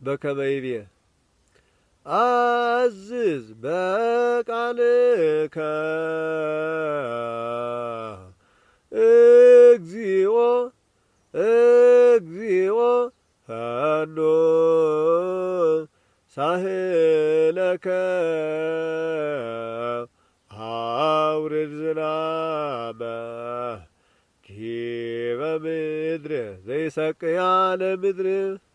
በከመ ይቤ አዝዝ በቃልከ እግዚኦ እግዚኦ ፈኖ ሳህለከ አውርድ ዝናመ ዲበ ምድር ዘይሰቅያ ለምድር